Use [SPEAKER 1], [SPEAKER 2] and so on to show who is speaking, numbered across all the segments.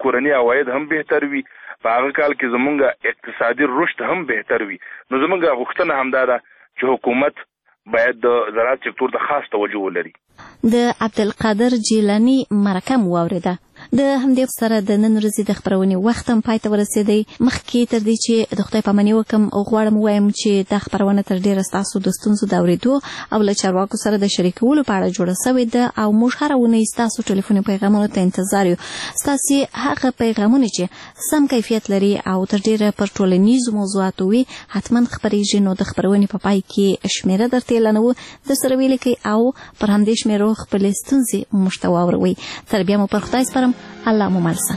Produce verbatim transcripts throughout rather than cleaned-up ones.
[SPEAKER 1] کورني عواید هم بهتر وي، په هغه کال کې زمونږ اقتصادي رشد هم بهتر وي. نو زمونږ غوښتنه همدا ده چې حکومت باید د زراعت سکتور ته خاص توجه ولري.
[SPEAKER 2] د عبدالقادر جیلانی مرکه مو واورېده. د همدې سره د نن ورځې د خپرونې وخت هم پای ته ورسېدی. مخکې تر دې چې د خدای پاماني وکړم غواړم ووایم چې دا خپرونه تر ډېره ستاسو د ستونزو د اورېدو او له چارواکو سره د شریکولو په اړه جوړه سوې ده او موږ هره اونۍ ستاسو ټلیفوني پیغامونو ته انتظار یو. ستاسې هغه پیغامونه چې سم کیفیت لري او تر ډېره پر ټولنیزو موضوعاتو وي حتما خپرېږي. نو د خپرونې په پای کې شمېره درته اعلانوو، درسره ولیکئ او پر همدې شمېرو خپلې ستونزې موږ ته واوروئ. تر بیا مو پر خدای سپارم. الله مو مل شه.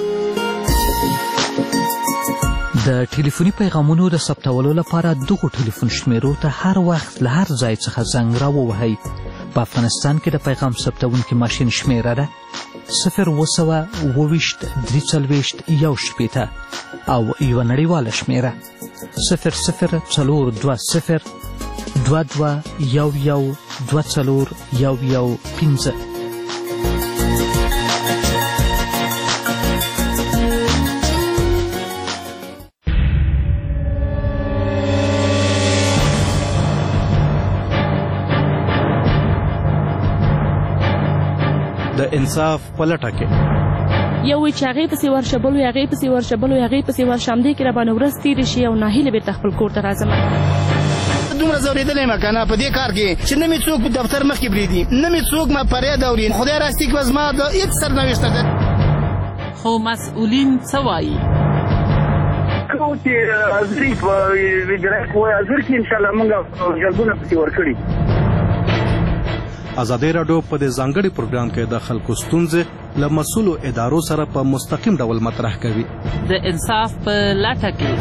[SPEAKER 3] د ټلیفوني پیغامونو د ثبتولو لپاره دغو ټلیفون شمیرو ته هر وخت له هر ځای څخه زنګ راووهئ. په افغانستان کې د پیغام ثبتونکي ماشین شمیره ده صفر اوه سوه اوه ویشت درې څلوېښت یو شپېته او یوه نړیواله شمیره صفر صفر څلور دوه صفر دوه دوه یو یو دوه څلور یو یو پنځه.
[SPEAKER 4] د انصاف په لټه کې
[SPEAKER 5] یو وي چې هغې پسې ورشه، بل وي هغې پسې ورشه، بل وي هغې پسې ورشه، همدې کې راباندې ورځ تېرې شي او ناهیلې بېرته خپل کور ته راځم.
[SPEAKER 6] دومره ځورېدلی یم که نه په دې کار کې چې نه مې څوک په دفتر مخکې پرېږدي، نه مې څوک ما فریاد اوري. خدای راستي که زما د هېڅ سرنوشته ده.
[SPEAKER 7] خو مسؤلین څه وایي؟
[SPEAKER 8] کوم چې حاضري په اجرایي قوې حاضر کړي انشاءالله موږ جلبونه پسې ورکړي.
[SPEAKER 4] ازادي راډیو په دې ځانګړي پروګرام کې د خلکو ستونزې له مسؤلو ادارو سره په مستقیم ډول مطرح کوي.
[SPEAKER 7] د انصاف په لټه کې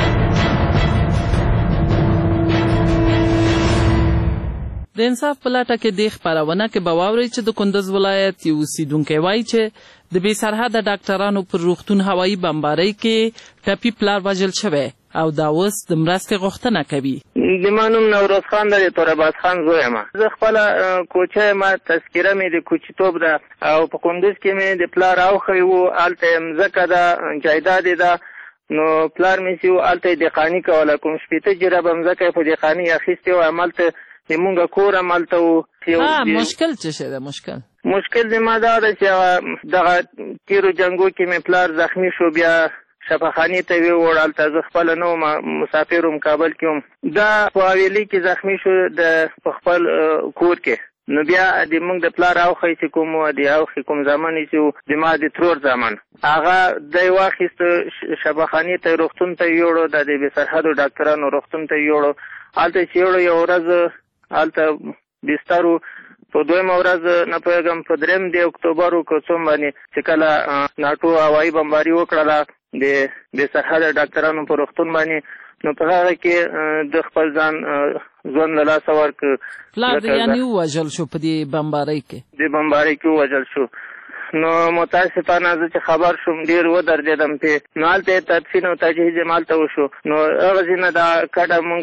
[SPEAKER 7] د انصاف په لټه کې دې خپرونه کې به واورئ چې د کندز ولایت یو اوسیدونکی وایي چې د بې سرحده ډاکټرانو پر روغتون هوایي بمبارۍ کې ټپي پلار وژل شوی او دا اوس د مرستې غوښتنه کوي.
[SPEAKER 8] د ما نوم نوروز خان ده، د توراباز خان زوی یم. زه خپله کوچه یم، تذکیره مې د کوچیتوب ده او په کندوز کې مې د پلار اوښی و، هلته یې مځکه ده، جایداد یې ده. نو پلار مې چې و هلته یې دهقاني کوله، کوم شپېته جرابه مځکه یې په دهقاني اخیستې وه. همالته زمونږ کور همالته و.
[SPEAKER 7] مشکل څه شی ده؟ مشکل
[SPEAKER 8] مشکل زما دا ده چې دغه تېرو جنګو کې مې پلار زخمي شو، بیا شفاخانې ته ویوړ. هلته زه خپله نه وم، مسافر وم، کابل کې وم. دا په حویلۍ کې زخمي شو د په خپل کور کې. نو بیا د موږ د پلار اوښی چې کوم و، د اوښې کوم زامن یې چې و، زما د ترور زامن، هغه دی واخیسته شفاخانې ته، روغتون ته یې یوړو، د د بې سرحدو ډاکټرانو روغتون ته یې یوړو. هلته چې یوړو یو ورځ هلته بستر و. په دویمه ورځ نه پوهېږم په درېیم د اکتوبر و که څوم باندې چې کله ناټو هوایي بمباري وکړله د بې سرحده ډاکټرانو په روغتون باندې، نو په هغه کې د خپل ځان ژوند له لاسه ورکړ.
[SPEAKER 7] پلار دې یعنې ووژل شو په دې بمبارۍ کې؟
[SPEAKER 8] د بمبارۍ کې ووژل شو. نو متاسفانه زه چې خبر شوم ډېر ودردېدم پې. نو هلته یې تدفین او تجهیز یې هلته وشو. نو هغسې نه دا کډه مونږ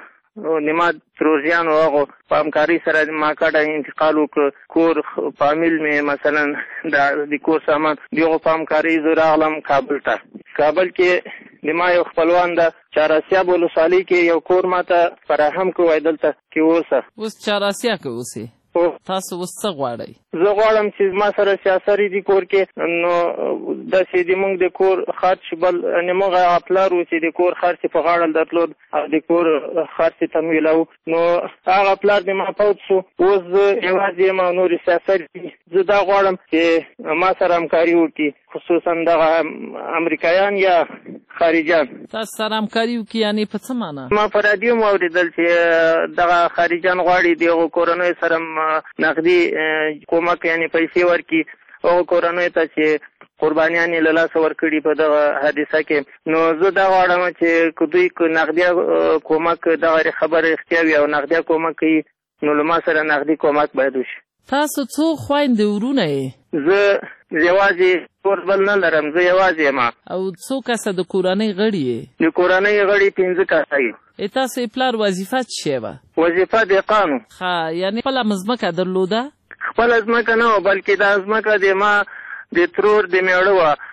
[SPEAKER 8] نیما تروزیانو هغو په همکارۍ سره ما کډه انتقال وکړ. کور فامیل مې مثلا د کور سامان د هغو په همکارۍ زه راغلم کابل ته. کابل کې د ما یو خپلوان ده چهاراسیاب ولسوالۍ کې یو کور ما ته فراهم کړی، دلته کې اوسه.
[SPEAKER 7] اوس چهاراسیا کې اوسې؟ تاسو اوس څه غواړئ؟
[SPEAKER 8] زه غواړم چې ما سره سیاسري دي کور کې، نو داسې د موږ د کور خرچ بل یعنې موږ هغه پلار و چې د کور خرچ په غاړه درلود او د کور خرچ تمویلو. نو هغه پلار د ما فوت شو. اوس زه یوازې یم او نورې سیاسري دي. زه دا غواړم چې ما سره همکاري وکړي، خصوصا دغه امریکایان یا خارجان.
[SPEAKER 7] تاسو سره همکاري وکړي یعنې په څه معنا؟
[SPEAKER 8] ما په راډیو مو اورېدل چې دغه خارجان غواړي د هغو کورنیو سره نقدي کومک یعنې پیسې ورکړي هغو کورنیو ته چې قربانیان یې له لاسه ورکړي په دغه حادثه کې. نو زه دا غواړم چې که دوی که نقدي کومک دغه خبره رښتیا وي او نقدي کومک کوي، نو له ما سره نقدي کومک باید وشي.
[SPEAKER 7] تاسو څو خویندې ورونه یې؟
[SPEAKER 8] زه یوازې کور بل نه لرم، زه یوازې یم.
[SPEAKER 7] او څو کسه د کورنۍ غړي یې؟
[SPEAKER 8] د کورنۍ غړي پنځه کسه یو.
[SPEAKER 7] تاسو یې پلار وظیفه څه شی وه؟
[SPEAKER 8] وظیفه دهقان و.
[SPEAKER 7] ښه، یعنې خپله مځمکه درلوده؟
[SPEAKER 8] خپله ځمکه نه وه، بلکې دا ځمکه د ما د ترور د مېړه وه.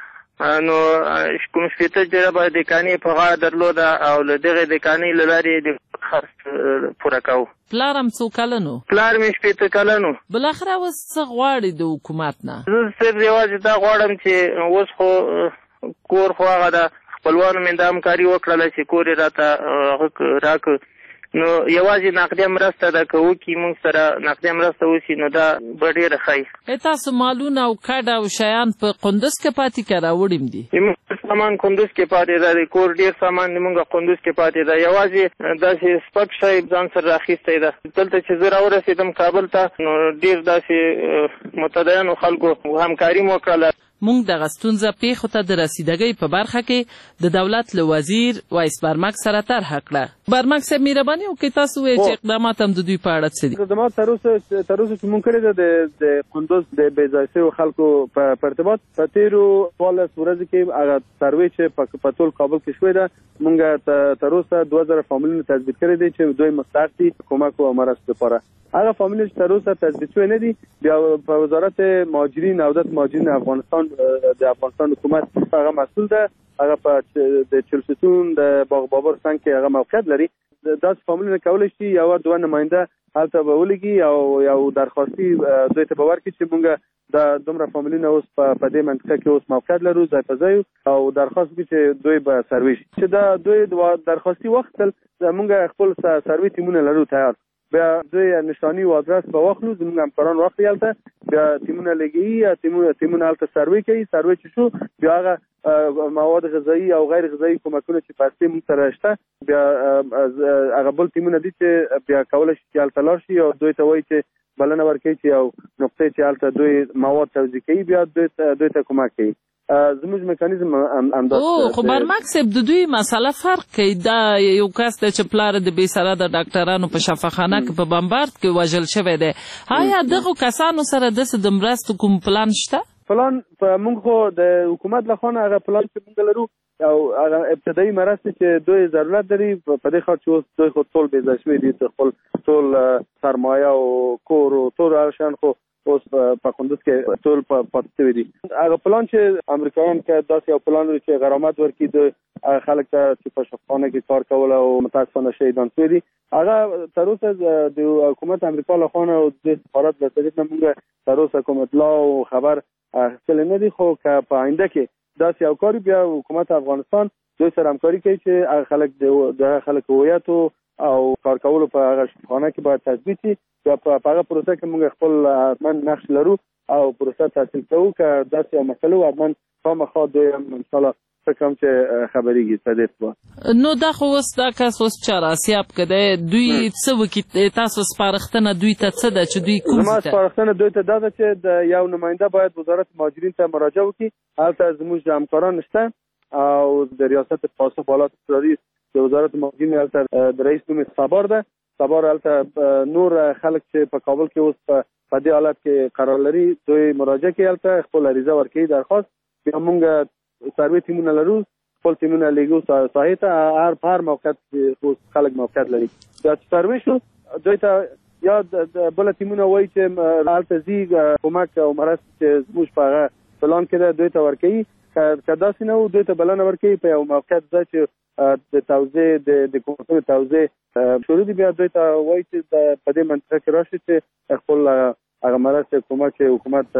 [SPEAKER 8] نو کوم شپېته جرابه د کانې په غاړه درلوده او له دغې د کانې له لارې د خرڅ پوره کوو.
[SPEAKER 7] پلار هم څو کلن و؟
[SPEAKER 8] پلار مې شپېته کلن و.
[SPEAKER 7] بالاخره اوس څه غواړې د حکومت نه؟
[SPEAKER 8] زه صرف یوازې دا غواړم چې اوس خو کور خو هغه ده، خپلوانو مې دا همکاري وکړله چې کور یې راته هغه راکړ، نو یوازې نقدي مرسته ده که وکړي موږ سره نقدي مرسته وشي نو دا به ډېره ښه.
[SPEAKER 7] تاسو مالونه او کډ او شیان په قندوز کې پاتې که راوړیم دي؟
[SPEAKER 8] زموږ سامان قندوز کې پاتې ده، د کور ډېر سامان زموږ قندوز کې پاتې ده، یوازې داسې سپک شی ځان سره راخیستی ده. دلته چې زه راورسېدم کابل ته نو ډېر داسې متدینو خلکو همکاري مو وکړله.
[SPEAKER 7] مونږ دغه ستونزه پیښو ته د رسیدګۍ په برخه کې د دولت له وزیر وایس برمک سره طرحه کړه. برمک صاحب مهرباني وکړئ تاسو ووایئ چې اقدامات هم د دوی په اړه څه دي؟
[SPEAKER 9] اقدامات تر اوسه تر اوسه چې مونږ کړي ده د قندوز د بې ځای شویو خلکو په ارتباط په تېرو څوارلس ورځو کې هغه سروې چې په ټول کابل کې شوې ده مونږ تر اوسه دوه زره فامیلونه تثبیت کړي دي چې دوی مستحق دي کمک او مرستې لپاره. هغه فامیل چې تر اوسه تثبیت شوی نه دي بیا په وزارت مهاجرین او عودت مهاجرین افغانستان د افغانستان حکومت هغه مسئول ده، هغه په د چلستون د باغ بابر څنګ کې هغه موقعیت لري. داسې فامیلونه کولی شي یو دوه نماینده هلته به ولګي او یو درخواستي دوی ته به ورکړي چې مونږ دا دومره فامیلونه اوس په دې منطقه کې اوس موقعیت لرو ځای په ځای او درخواست وکړي چې دوی به سروې شي. چې دا دوی درخواستي وختل مونږ خپل سروې ټیمونه لرو تیار، بیا دوی نشانی او ادرس به واخلو، زموږ همکاران واخلي هلته، بیا ټیمونه لګوي، ټیمونه هلته سروې کوي، سروې چې شو بیا هغه مواد غذایي او غیر غذایي کومکونه چې په اصلي موږ سره شته بیا هغه بل ټیمونه دي چې بیا کولی شي چې هلته لاړ شي او دوی ته وایي چې بلنه ورکوي چې یو نقطې چې هلته دوی مواد توزیع کوي بیا دوی ته کمک کوي. زموږ میکانیزم همداسې.
[SPEAKER 7] او خو برمک صاحب د دوی مسله فرق کوي، دا یو کس دی چې پلار د بې سرحده ډاکټرانو په شفاخانه کې په بمبارد کې وژل شوی دی، آیا دغو کسانو سره داسې د مرستو کوم پلان شته؟
[SPEAKER 9] پلان په موږ خو د حکومت لخوا نه هغه پلان چې موږ لرو او هغه ابتدایي مرستې چې دوی ضرورت لري په دې خاطر چې اوس دوی خو ټول بې ځای شوي دي، خپل ټول سرمایه او کور او ټول هغه شیان خو اوس په قندوز کې ټول پاتې شوي دي. هغه پلان چې امریکایان که داسې یو پلان لري چې غرامت ورکړي د خلک ته چې په شفاخانه کې کار کول او متاسفانه شهیدان شوي دي، هغه تر اوسه د حکومت امریکا لخوا نه او د سفارت له طریق نه موږ تر اوسه کوم اطلاع او خبر اخیستلی نه دي. خو که په آینده کې داسې یو کار بیا حکومت افغانستان دوی سره همکاري کوي چې هغه خلک د خلک هویت او کار کولو په هغه شفاخانه کې باید تثبیت شي، یا په هغه پروسه کې موږ خپل حتما نقش لرو او پروسه تحصیل کوو. که داسې یو مسله وي حتما خامخا دوی هم انشاءالله فکر کوم چې خبرېږي په دې اتباع.
[SPEAKER 7] نو دا خو اوس دا کس اوس چاراسیاب که دی دوی څه وکړي؟ تاسو سپارښتنه دوی ته څه ده چې دوی کوم
[SPEAKER 9] زما سپارښتنه دوی ته دا ده چې د یو نماینده باید وزارت مهاجرین ته مراجعه وکړي، هلته زموږ همکاران شته او د ریاست پاسخ بالات اضطراري د وزارت مهاجرین هلته د رئیس نوم صبار ده، صبار هلته نور خلک چې په کابل کې اوس په دې حالت کې قرار لري دوی مراجعه کوي، هلته خپل عریضه ورکوي درخواست، بیا موږ سروې ټیمونه لرو، خپل ټیمونه لیږو ساحې ته، هر په هر موقعیت کې خلک موقعیت لري. بیا چې سروې شو دوی ته یا بله ټیمونه وایي چې هلته ځي کمک او مرستې چې زموږ په هغه پلان کې ده دوی ته ورکوي، که داسې نه و دوی ته بلنه ورکوي په یو موقعیت ځای چې د توزیع د کومکونو توزیع شروع دي، بیا دوی ته وایي چې په دې منطقه کې راشي چې خپل هغه مرستې کومک چې حکومت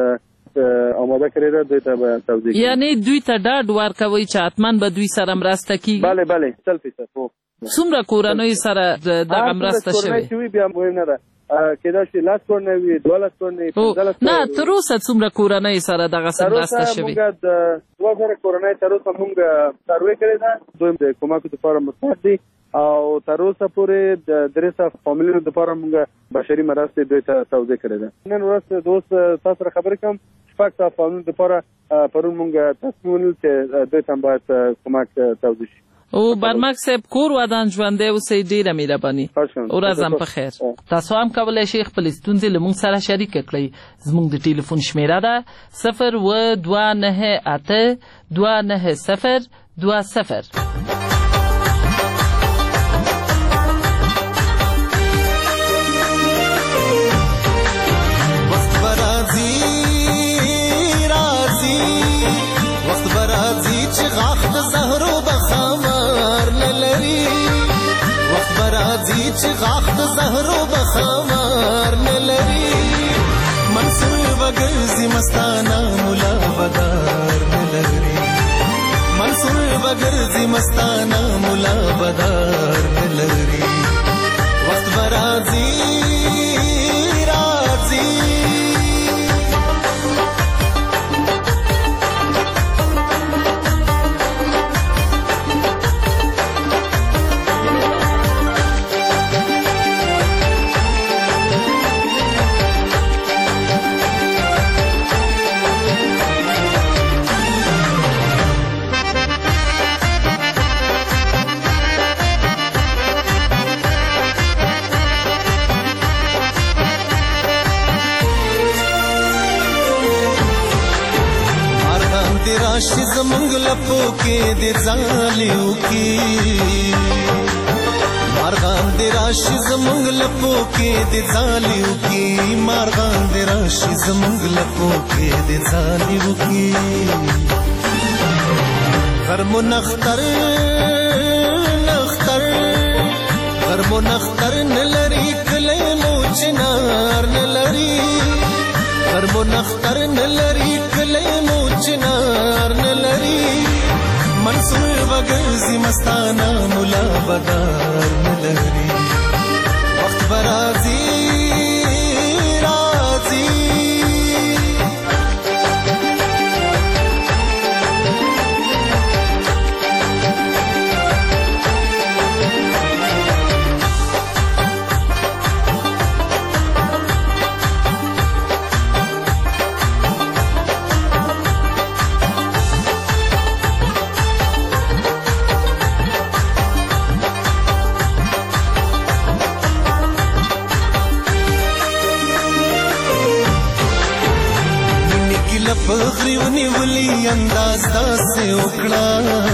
[SPEAKER 9] آماده کړی ده دوی ته به توزیع کړي.
[SPEAKER 7] یعنې دوی ته ډاډ ورکوئ چې حتما به دوی سره مرسته کېږي؟
[SPEAKER 9] بله بله سل فیصد.
[SPEAKER 7] څومره کورنیو سره دغه مرسته شوې؟
[SPEAKER 9] کورنۍ بیا مهم نه ده، کېدای شي لس کورنۍ وي، دولس کورنۍ، پنځلس کورنۍ.
[SPEAKER 7] نه تر اوسه څومره کورنۍ سره دغسې مرسته شوې؟
[SPEAKER 9] تر اوسه موږ د دوه زره کورنۍ تر اوسه موږ سروې کړې ده، دوی د کومکو دپاره مستحق دي او تر اوسه پورې د درې سوه فامیلونو دپاره موږ بشري مرستې دوی ته توزیع کړې ده. نن ورځ د اوس تاسو سره خبرې کوم شپږ سوه فامیلونو دپاره پرون موږ تصمیم ونیول چې دوی ته هم باید کمک توزیع شي.
[SPEAKER 7] او برمک صاحب کور ودان ژوندی اوسئ، ډېره مهرباني، ورځ هم په خیر. تاسو هم کولی شئ خپلې ستونزې له موږ سره شریکه کړئ. زموږ د ټلیفون شمیره ده صفر اووه دوه نهه اته دوه نهه صفر دوه صفر.
[SPEAKER 10] وقت برازي رازي وقت برازي غاښ د زهرو بخمار نه لري وخت به راځي چې غاښ د زهرو بخمار نه لري منصور به ګرځي مستانه ملا بدار نه لري منصور به ګرځي مستانه ملا بدار نه لري وخت به راځي راځي راشي زمونږ لپو کې د ځالیو کې مارغان د راشي زمونږ لپو کې د ځالیو کې مارغان د راشي زمونږ لپو کې د ځالیو کې غرمو نختر نختر غرمو نختر نلري کلی مو چنار نلري غرمو نختر نلري کلی مو چنار نلري منصور بګرځي مستانه مولا بدار نلري وخت برازي رازي فخری ونیولی انداز داسې وکړه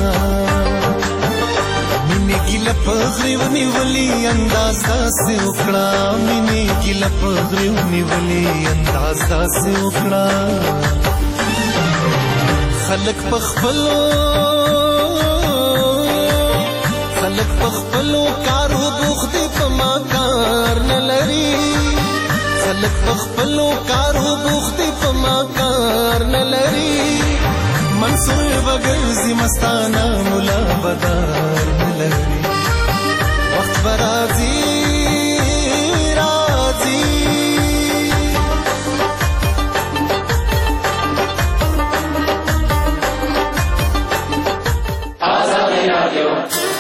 [SPEAKER 10] مینې ګیله فخری ونیولی انداز داسې وکړه مینې ګیله فخری ونیولی انداز داسې وکړه خلک په خپلو خلک په خپلو کارو بوخت دي په ما کار نه لري خلک په خپلو کارو بوخت دي په ما کار نه لري منصور به ګرځي مستانه مولا بدار نه لري وخت به راځي راځي آزادي رادیو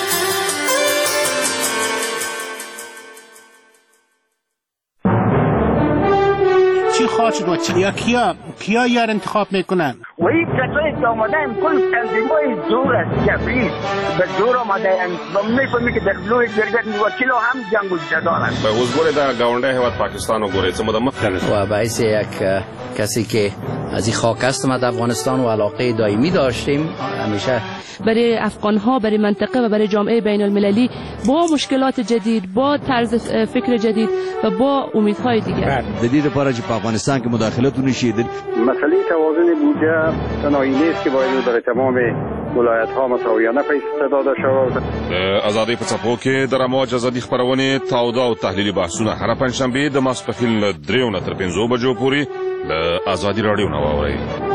[SPEAKER 6] خواهد و چیا کیا کیا یار انتخاب میکنن
[SPEAKER 11] وی کسایی که آمدن کل تنظیمای زور است جبری به زور آمدن و میفهمی که در بلوی جرگت وکیل هم جنگ و جدال است
[SPEAKER 12] به وزگوری در گاونده هوت پاکستان و گوری چه مدام
[SPEAKER 13] و باعث یک کسی که از این خاک هستم از افغانستان و علاقه دائمی داشتیم همیشه
[SPEAKER 5] برای افغان‌ها برای منطقه و برای جامعه بین المللی با مشکلات جدید با طرز فکر جدید و با امیدهای دیگر
[SPEAKER 14] جدید لپاره چې په افغانستان کې مداخلت ونشي
[SPEAKER 9] مسئله توازن بودجه تنهایی نیست که باید برای تمام ولایت‌ها مساویانه پیسې داده شود
[SPEAKER 12] ازادي په څپو کې د رموج ازادي خبرونه تاوده او تحلیلي بحثونه هر پنځشنبه د ماسپښین له دریو نه تر پنځو بجو پورې له ازادي راډیو نه واورئ